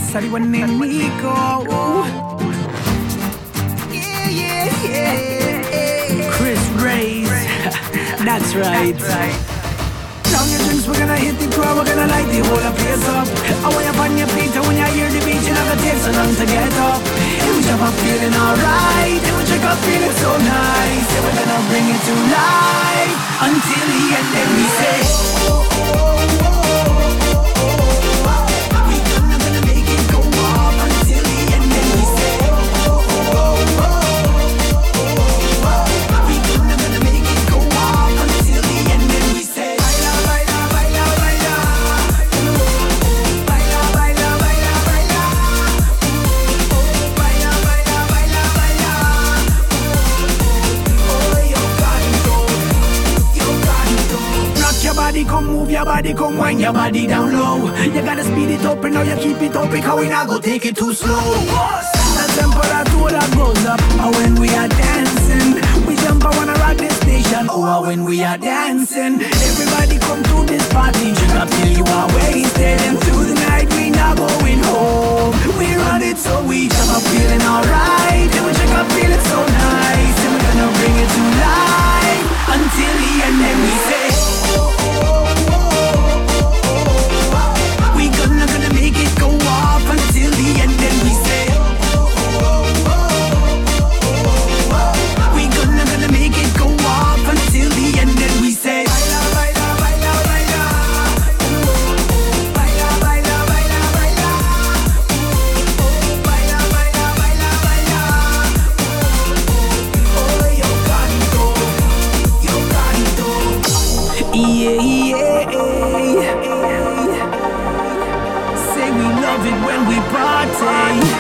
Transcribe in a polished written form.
salió en Nico. Chris Reyes, that's right. Down your drinks, we're gonna hit the crowd, we're gonna light the whole place up. I want you on your feet, and when you hear the beat, you never take so long to get up. And we jump up feeling alright, and we check up feeling so nice. And we're gonna bring it to life until the end, then we say we're gonna make it go off until the end, then we say we're gonna make it go off until the end, then we say come move your body, come wind your body down low. You gotta speed it up and now you keep it up because we not go take it too slow. The temperature that goes up when we are dancing. We jump, I wanna rock this station. When we are dancing, everybody come to this party. Drink up till you are wasted, and through the night we not going home. We run it so we jump up feeling alright, and we check up feeling so nice, and we're gonna bring it to life until the end. Then we say gonna make it go off until the end, then we say we gonna make it go off until the end, then we say baila, baila, baila, baila, baila, baila, baila, baila, baila, baila, baila, oh, yo canto, yeah, yeah. We love it when we party.